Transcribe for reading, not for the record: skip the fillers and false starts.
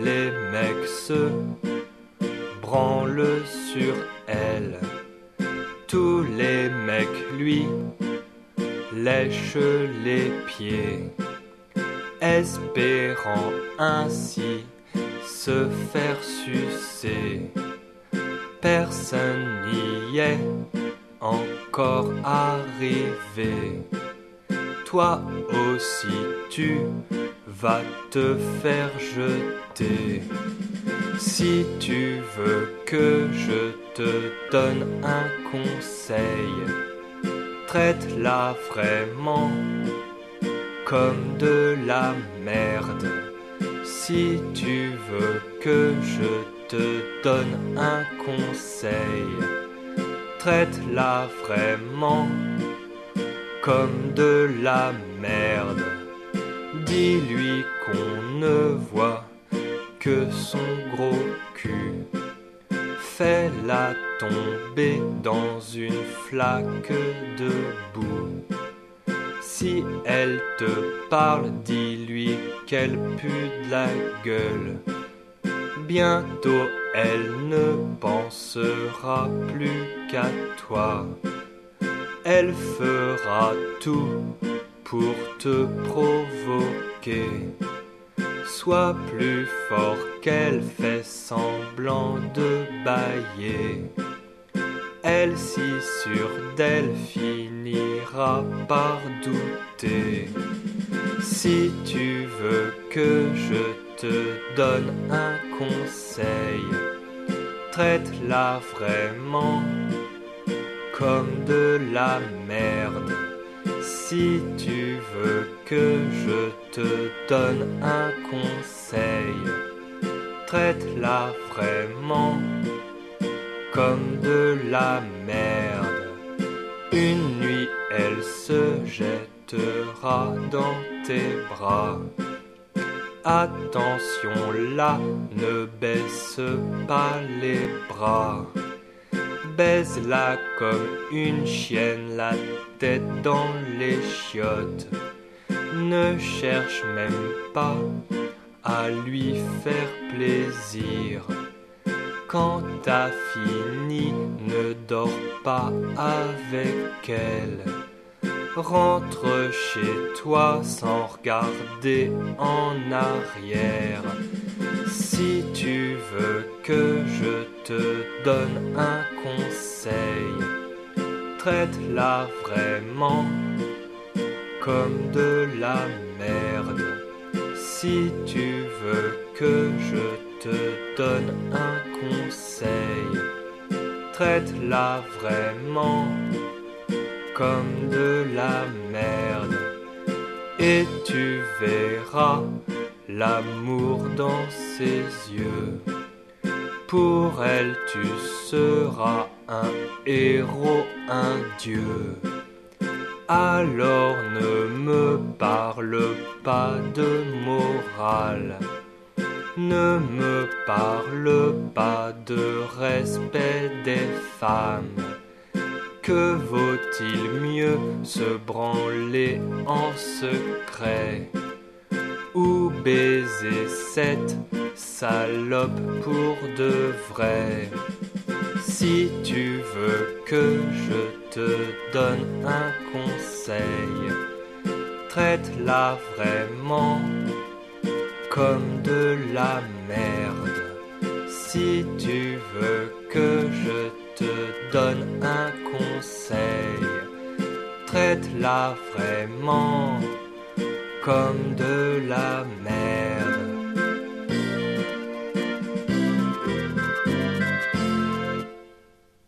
les mecs se branlent sur elle. Tous les mecs lui lèchent les pieds, espérant ainsi se faire sucer. Personne n'y est encore arrivé. Toi aussi tu vas te faire jeter. Si tu veux que je te donne un conseil, traite-la vraiment comme de la merde. Si tu veux que je te donne un conseil, traite-la vraiment comme de la merde. Dis-lui qu'on ne voit que son gros cul. Fais-la tomber dans une flaque de boue. Si elle te parle, dis-lui qu'elle pue de la gueule. Bientôt elle ne pensera plus qu'à toi. Elle fera tout pour te provoquer. Sois plus fort qu'elle fait semblant de bâiller. Elle, si sûre d'elle, finira par douter. Si tu veux que je te donne un conseil, traite-la vraiment comme de la merde. Si tu veux que je te donne un conseil, traite-la vraiment comme de la merde. Une nuit, elle se jettera dans tes bras. Attention là, ne baisse pas les bras. Baise-la comme une chienne, la tête dans les chiottes. Ne cherche même pas à lui faire plaisir. Quand t'as fini, ne dors pas avec elle. Rentre chez toi sans regarder en arrière. Si tu veux que je te donne un conseil, traite-la vraiment comme de la merde. Si tu veux que je te donne un conseil, traite-la vraiment comme de la merde. Et tu verras l'amour dans ses yeux. Pour elle tu seras un héros, un dieu. Alors ne me parle pas de morale, ne me parle pas de respect des femmes. Que vaut-il mieux se branler en secret ou baiser cette salope pour de vrai? Si tu veux que je te donne un conseil, traite-la vraiment comme de la merde. Si tu veux que je te donne un conseil, traite-la vraiment comme de la merde.